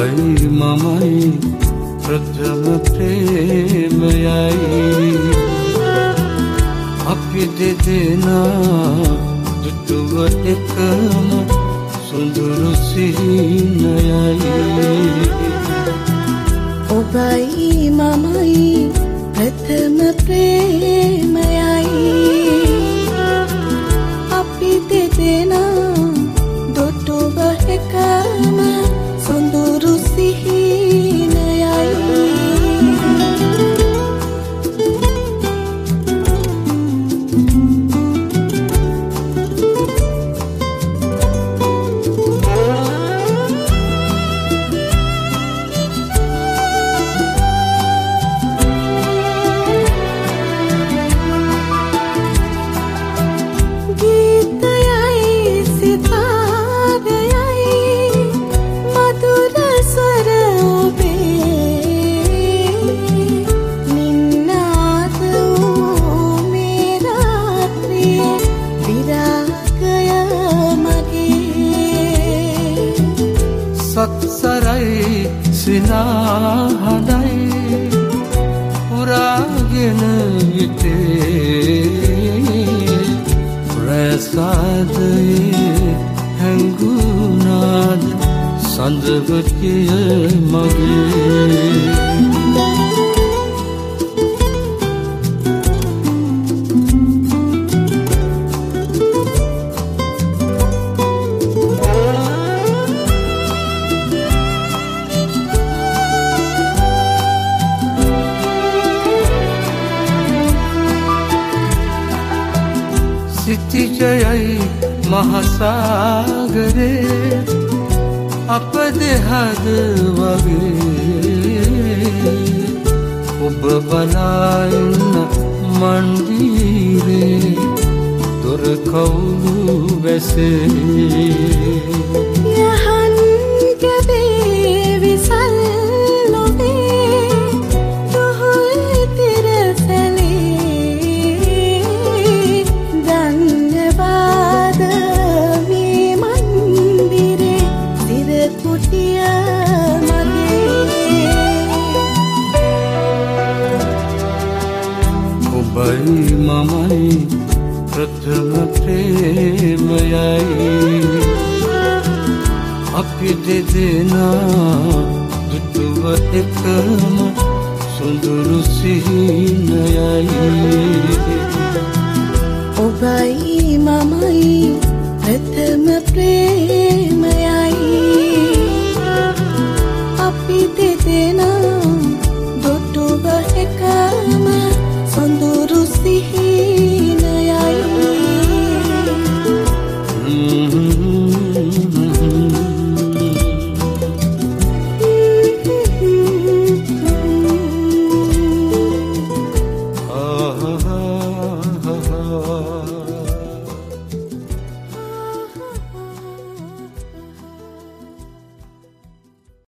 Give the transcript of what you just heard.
ඔබයි මමයි ප්‍රථම ප්‍රේමයයි අපි දෙදෙනා දුටුව එකම සුඳුරු සිහිනයයි ඔබයි මමයි ප්‍රථම ප්‍රේමයයි අපි දෙදෙනා දුටුව එකම සුඳුරු සිහිනයයි සත්සරයි සිනාහඬයි පුරාගෙන විටේ ප්‍රසාදයේ හැංගුණාද සඳවතිය මගේ සිතිජයයි මහසාගරේ අප දෙහද වගේ ඔබ බලාඉන්න මන්දීරේ දොර කවුළු වැසේ ඔබයි මමයි ප්‍රථම ප්‍රේමයයි අපි දෙදෙනා දුටුව එකම සුඳුරු සිහිනයයි ඔබයි මමයි